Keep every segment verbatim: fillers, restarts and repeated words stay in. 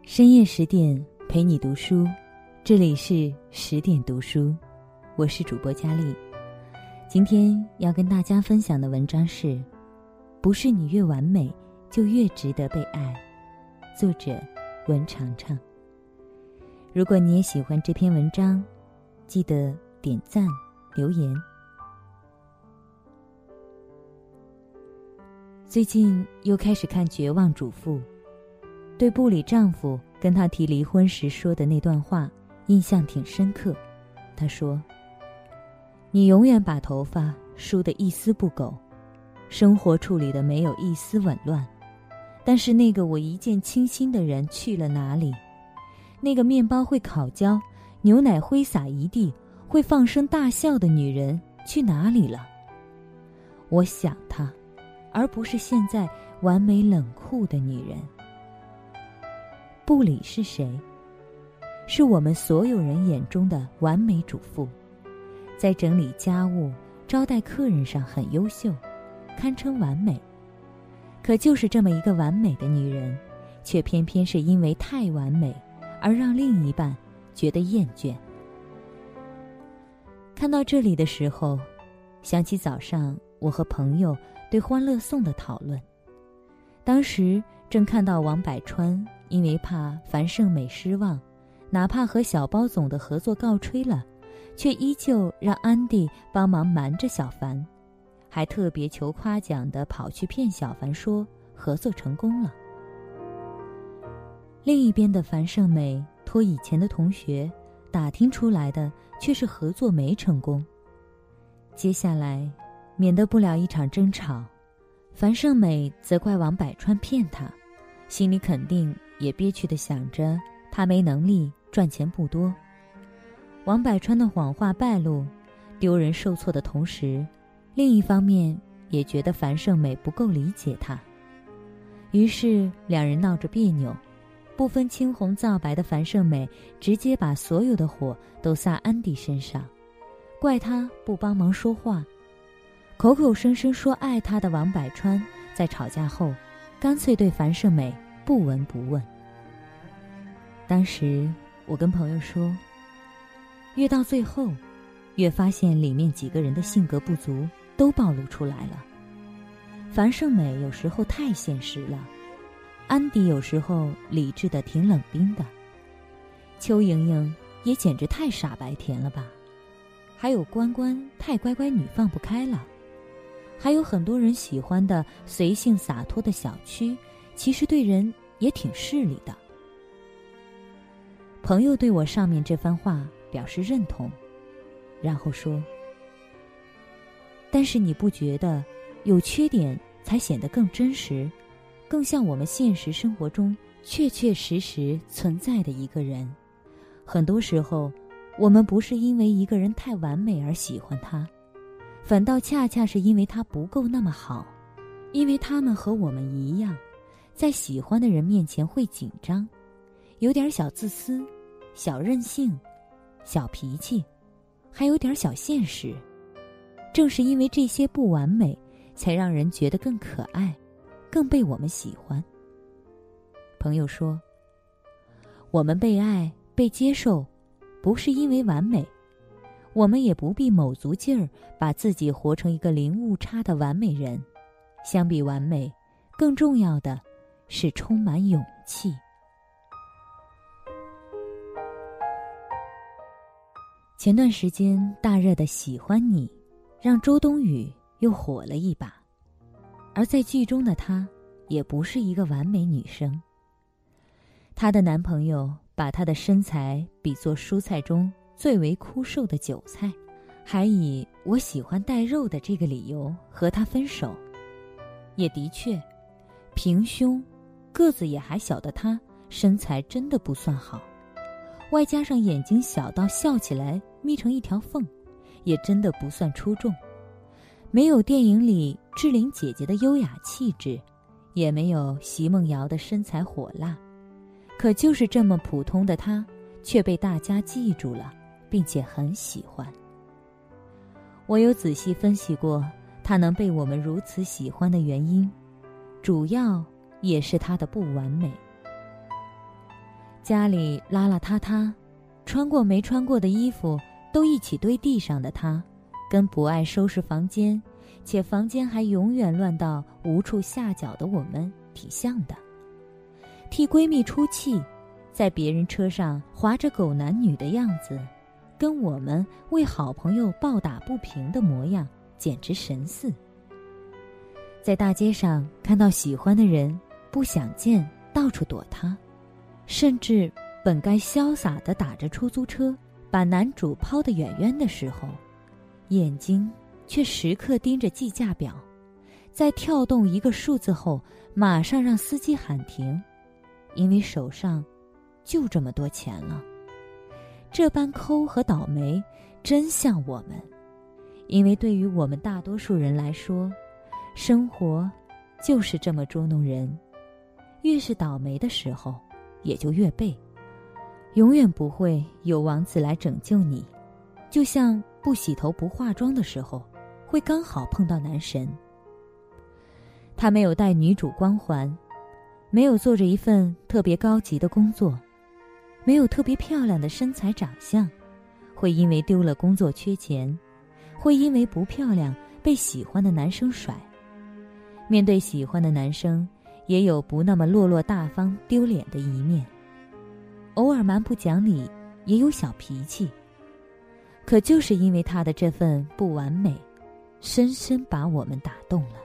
深夜十点陪你读书，这里是十点读书，我是主播佳丽。今天要跟大家分享的文章是不是你越完美就越值得被爱，作者文长长。如果你也喜欢这篇文章，记得点赞留言。最近又开始看《绝望主妇》，对部里丈夫跟她提离婚时说的那段话印象挺深刻。他说，你永远把头发梳得一丝不苟，生活处理得没有一丝紊乱，但是那个我一见倾心的人去了哪里？那个面包会烤焦，牛奶挥洒一地，会放声大笑的女人去哪里了？我想她，而不是现在完美冷酷的女人。部里是谁？是我们所有人眼中的完美主妇，在整理家务、招待客人上很优秀，堪称完美。可就是这么一个完美的女人，却偏偏是因为太完美而让另一半觉得厌倦。看到这里的时候，想起早上我和朋友对《欢乐颂》的讨论。当时正看到王百川因为怕樊胜美失望，哪怕和小包总的合作告吹了，却依旧让安迪帮忙瞒着小樊，还特别求夸奖地跑去骗小樊说合作成功了。另一边的樊胜美托以前的同学打听出来的却是合作没成功。接下来免得不了一场争吵，樊胜美责怪王百川骗她，心里肯定也憋屈地想着他没能力，赚钱不多。王百川的谎话败露，丢人受挫的同时，另一方面也觉得樊胜美不够理解他。于是两人闹着别扭，不分青红皂白的樊胜美直接把所有的火都撒安迪身上，怪他不帮忙说话。口口声声说爱他的王百川在吵架后干脆对樊胜美不闻不问。当时我跟朋友说，越到最后越发现里面几个人的性格不足都暴露出来了。樊胜美有时候太现实了，安迪有时候理智的挺冷冰的，邱莹莹也简直太傻白甜了吧，还有关关太乖乖女放不开了，还有很多人喜欢的随性洒脱的小区，其实对人也挺势利的。朋友对我上面这番话表示认同，然后说，但是你不觉得有缺点才显得更真实，更像我们现实生活中确确实实存在的一个人？很多时候我们不是因为一个人太完美而喜欢他，反倒恰恰是因为他不够那么好，因为他们和我们一样，在喜欢的人面前会紧张，有点小自私，小任性，小脾气，还有点小现实。正是因为这些不完美，才让人觉得更可爱，更被我们喜欢。朋友说，我们被爱被接受不是因为完美，我们也不必卯足劲儿把自己活成一个零误差的完美人。相比完美，更重要的是充满勇气。前段时间大热的《喜欢你》让周冬雨又火了一把，而在剧中的她也不是一个完美女生。她的男朋友把她的身材比作蔬菜中最为枯瘦的韭菜，还以我喜欢带肉的这个理由和她分手。也的确，平胸个子也还小的她身材真的不算好，外加上眼睛小到笑起来眯成一条缝，也真的不算出众。没有电影里志玲姐姐的优雅气质，也没有席梦瑶的身材火辣，可就是这么普通的她却被大家记住了，并且很喜欢。我有仔细分析过她能被我们如此喜欢的原因，主要也是她的不完美。 家里邋邋遢遢，穿过没穿过的衣服都一起堆地上的她，跟不爱收拾房间，且房间还永远乱到无处下脚的我们挺像的。替闺蜜出气，在别人车上划着狗男女的样子，跟我们为好朋友抱打不平的模样简直神似。在大街上看到喜欢的人，不想见，到处躲他，甚至本该潇洒地打着出租车把男主抛得远远的时候，眼睛却时刻盯着计价表，在跳动一个数字后马上让司机喊停，因为手上就这么多钱了。这般抠和倒霉真像我们，因为对于我们大多数人来说，生活就是这么捉弄人，越是倒霉的时候也就越背，永远不会有王子来拯救你，就像不洗头不化妆的时候会刚好碰到男神。他没有带女主光环，没有做着一份特别高级的工作，没有特别漂亮的身材长相，会因为丢了工作缺钱，会因为不漂亮被喜欢的男生甩。面对喜欢的男生，也有不那么落落大方丢脸的一面，偶尔蛮不讲理，也有小脾气。可就是因为他的这份不完美，深深把我们打动了。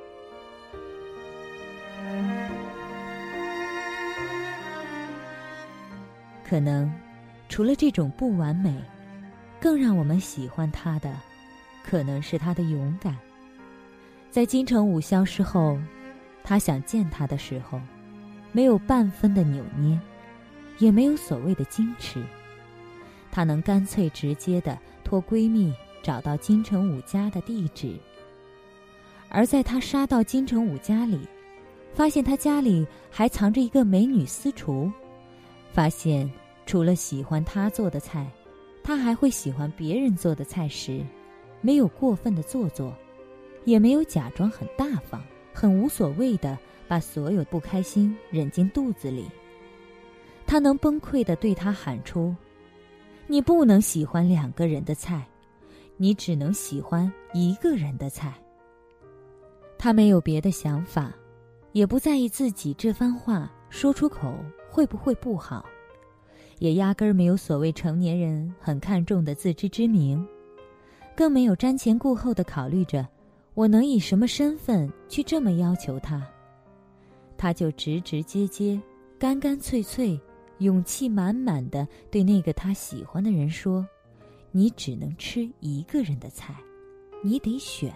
可能除了这种不完美，更让我们喜欢他的可能是他的勇敢。在金城武消失后，他想见他的时候，没有半分的扭捏，也没有所谓的矜持，他能干脆直接地托闺蜜找到金城武家的地址。而在他杀到金城武家里，发现他家里还藏着一个美女私厨，发现除了喜欢他做的菜，他还会喜欢别人做的菜时，没有过分的做作，也没有假装很大方很无所谓的把所有不开心忍进肚子里。他能崩溃地对他喊出，你不能喜欢两个人的菜，你只能喜欢一个人的菜。他没有别的想法，也不在意自己这番话说出口会不会不好，也压根儿没有所谓成年人很看重的自知之明，更没有瞻前顾后地考虑着我能以什么身份去这么要求他。他就直直接接干干脆脆勇气满满地对那个他喜欢的人说，你只能吃一个人的菜，你得选。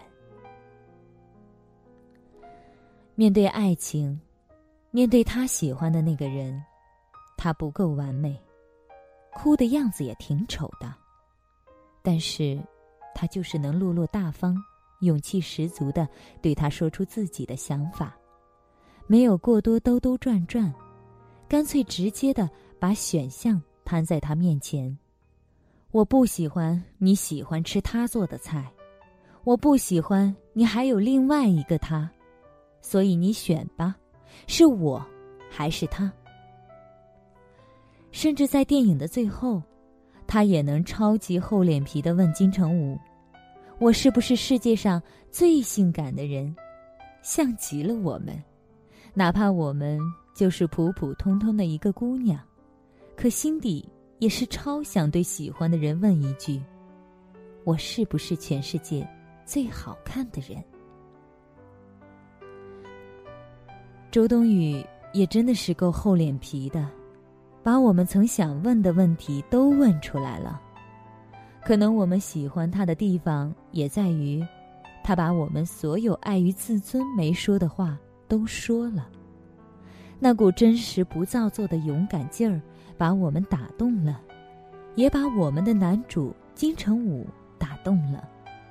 面对爱情，面对他喜欢的那个人，他不够完美，哭的样子也挺丑的，但是他就是能落落大方勇气十足地对他说出自己的想法，没有过多兜兜转转，干脆直接地把选项摊在他面前。我不喜欢你喜欢吃他做的菜，我不喜欢你还有另外一个他，所以你选吧，是我还是他。甚至在电影的最后，他也能超级厚脸皮地问金城武，我是不是世界上最性感的人，像极了我们，哪怕我们就是普普通通的一个姑娘，可心底也是超想对喜欢的人问一句，我是不是全世界最好看的人。周冬雨也真的是够厚脸皮的，把我们曾想问的问题都问出来了。可能我们喜欢他的地方也在于，他把我们所有碍于自尊没说的话都说了。那股真实不造作的勇敢劲儿把我们打动了，也把我们的男主金城武打动了。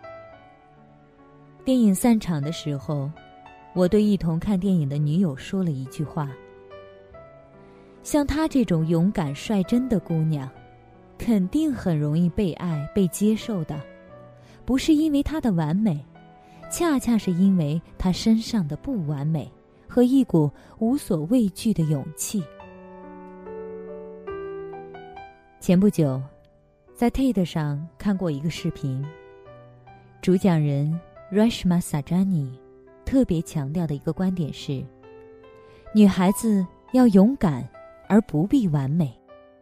电影散场的时候，我对一同看电影的女友说了一句话，像她这种勇敢率真的姑娘，肯定很容易被爱被接受的，不是因为她的完美，恰恰是因为她身上的不完美和一股无所畏惧的勇气。 前不久，在 TED 上看过一个视频，主讲人 Reshma Saujani 特别强调的一个观点是，女孩子要勇敢而不必完美。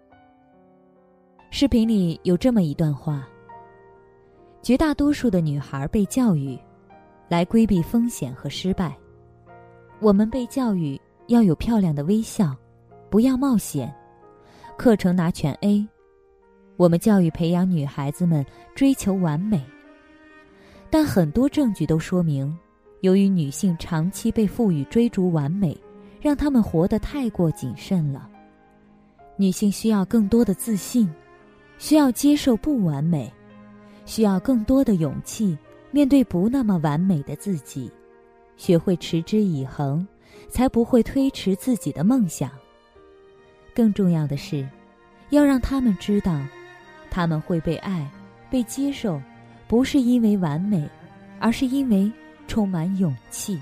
视频里有这么一段话：绝大多数的女孩被教育来规避风险和失败，我们被教育要有漂亮的微笑，不要冒险，课程拿全 A。 我们教育培养女孩子们追求完美，但很多证据都说明，由于女性长期被赋予追逐完美，让她们活得太过谨慎了。女性需要更多的自信，需要接受不完美，需要更多的勇气面对不那么完美的自己，学会持之以恒，才不会推迟自己的梦想。更重要的是，要让他们知道，他们会被爱、被接受，不是因为完美，而是因为充满勇气。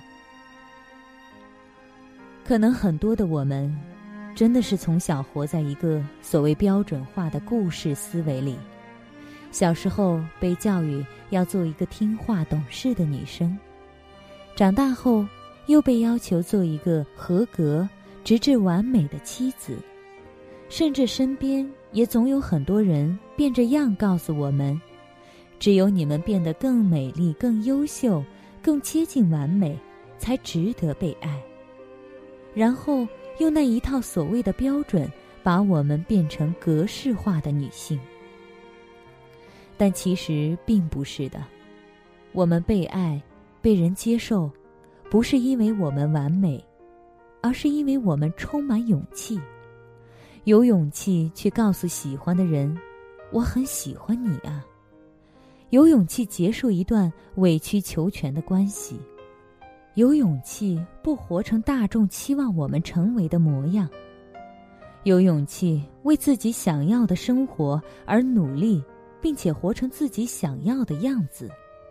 可能很多的我们，真的是从小活在一个所谓标准化的故事思维里。小时候被教育要做一个听话懂事的女生，长大后又被要求做一个合格直至完美的妻子，甚至身边也总有很多人变着样告诉我们，只有你们变得更美丽、更优秀、更接近完美，才值得被爱。然后用那一套所谓的标准，把我们变成格式化的女性。但其实并不是的，我们被爱、被人接受，不是因为我们完美，而是因为我们充满勇气，有勇气去告诉喜欢的人，我很喜欢你啊，有勇气结束一段委曲求全的关系，有勇气不活成大众期望我们成为的模样，有勇气为自己想要的生活而努力，并且活成自己想要的样子。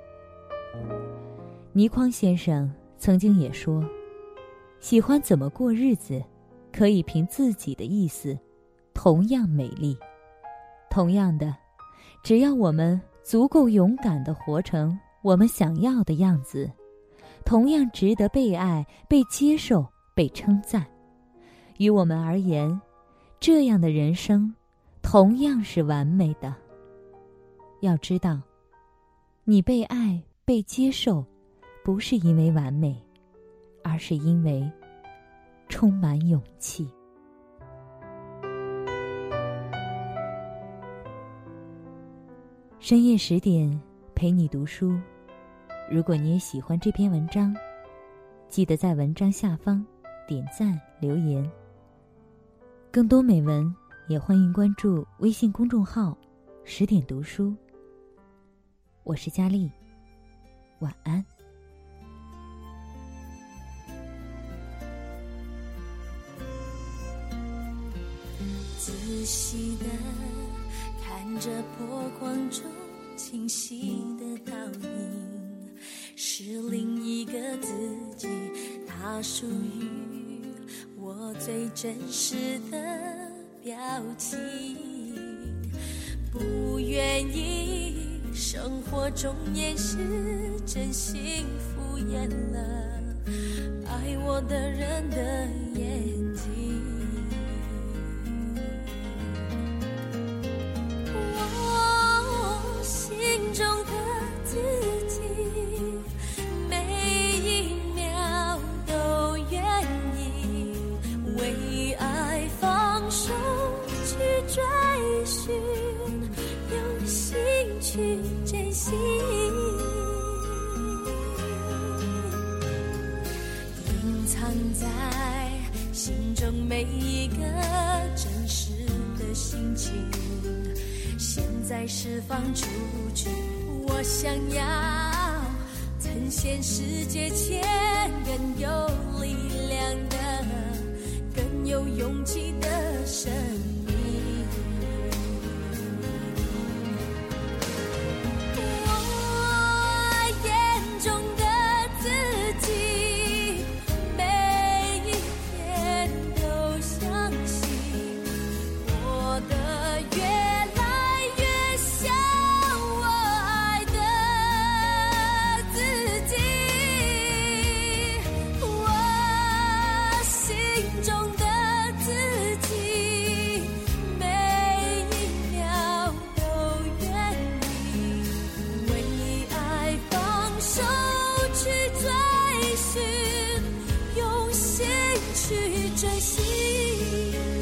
倪匡先生曾经也说，喜欢怎么过日子，可以凭自己的意思，同样美丽。同样的，只要我们足够勇敢地活成我们想要的样子，同样值得被爱、被接受、被称赞。于我们而言，这样的人生同样是完美的。要知道，你被爱、被接受，不是因为完美，而是因为充满勇气。深夜十点，陪你读书。如果你也喜欢这篇文章，记得在文章下方点赞留言。更多美文也欢迎关注微信公众号十点读书。我是佳丽，晚安。 仔细地看着波光中清晰的倒影，是另一个自己，它属于我最真实的表情。不愿意生活中掩饰真心敷衍了爱我的人的眼睛。我心中的自己每一秒都愿意为爱放手去追寻，用心去珍惜，隐藏在心中每一个真实的心情，现在释放出去。我想要呈现世界前更有力量的、更有勇气的生命。月去珍惜。